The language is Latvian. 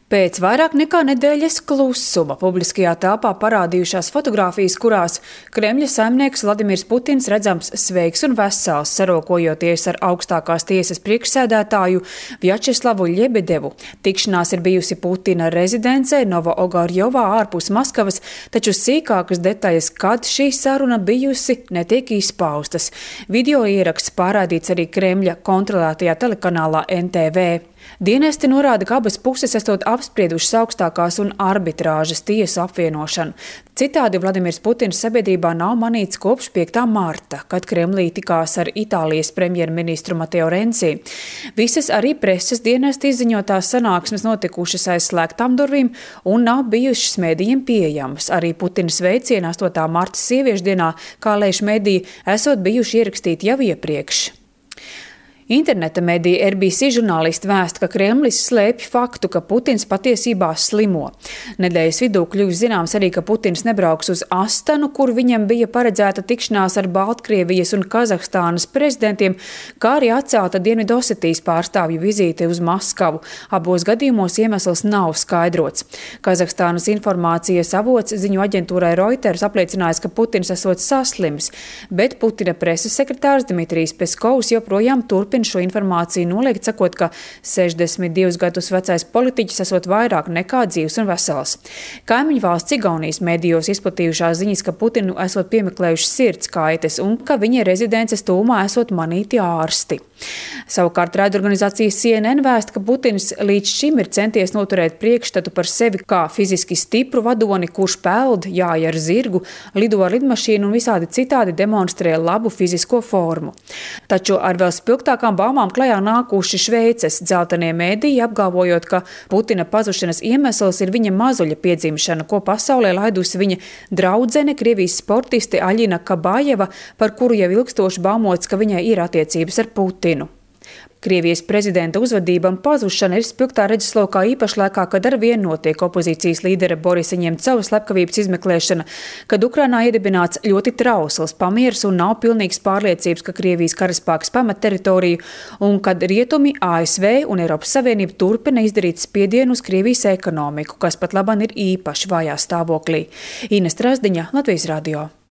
Pēc vairāk nekā nedēļas klusuma publiskajā telpā parādījušās fotogrāfijas, kurās Kremļa saimnieks Vladimirs Putins redzams sveiks un vesels, sarokojoties ar augstākās tiesas priekšsēdētāju Vjačeslavu Ļebedevu. Tikšanās ir bijusi Putina rezidencē Novo-Ogorjovā ārpus Maskavas, taču sīkākas detaļas, kad šī saruna bijusi, netiek izpaustas. Video ieraksts pārādīts arī Kremļa kontrolētajā telekanālā NTV. Dienesti norāda, ka abas puses esot apspriedušas augstākās un arbitrāžas tiesu apvienošanu. Citādi Vladimirs Putins sabiedrībā nav manīts kopš 5. marta, kad Kremlī tikās ar Itālijas premjerministru Mateo Renzi. Visas arī preses dienesti izziņotās sanāksmes notikušas aiz slēgtām durvīm un nav bijušas mēdījiem pieejamas. Arī Putina sveicieni 8. marta sieviešu dienā, kā lēš mediji, esot bijuši ierakstīti jau iepriekš. Interneta medija RBC žurnālisti vēsta, ka Kremlis slēpj faktu, ka Putins patiesībā slimo. Nedēļas vidū kļuvis zināms arī, ka Putins nebrauks uz Astanu, kur viņam bija paredzēta tikšanās ar Baltkrievijas un Kazahstānas prezidentiem, kā arī atcelta Dienvidosetijas pārstāvju vizīte uz Maskavu. Abos gadījumos iemesls nav skaidrots. Kazahstānas informācijas avots ziņu aģentūrai Reuters apliecinājis, ka Putins esot saslims, bet Putina preses sekretārs Dmitrijs Peskovs joprojām turpina šo informāciju noliegt, sakot, ka 62 gadus vecais politiķis esot vairāk nekā dzīvs un vesels. Kaimiņu valsts Igaunijas medijos izplatījušās ziņas, ka Putinu esot piemeklējuši sirds kaites un ka viņa rezidences tūmā esot manīti ārsti. Savukārt raidorganizācija CNN vēsta, ka Putins līdz šim ir centies noturēt priekšstatu par sevi kā fiziski stipru vadoni, kurš peld, jāj ar zirgu, lido ar lidmašīnu un visādi citādi demonstrē labu fizisko formu. Taču ar vēl spilgtākām baumām klajā nākuši Šveices dzeltenie mēdīji, apgalvojot, ka Putina pazušanas iemesls ir viņa mazuļa piedzimšana, ko pasaulē laidusi viņa draudzene, Krievijas sportiste Aļina Kabājeva, par kuru jau ilgstoši baumots, ka viņai ir attiecības ar Putinu. Krievijas prezidenta uzvedība un pazušana ir spilgtā redzeslokā īpaši laikā, kad arvien notiek opozīcijas līdera Borisa Ņemcova slepkavības izmeklēšana, kad Ukrainā iedibināts ļoti trausls pamieris un nav pilnīgas pārliecības, ka Krievijas karaspēks pamet teritoriju, un kad rietumi, ASV un Eiropas Savienība turpina izdarīt spiedienu uz Krievijas ekonomiku, kas pat laban ir īpaši vājā stāvoklī. Ines Trasdiņa, Latvijas radio.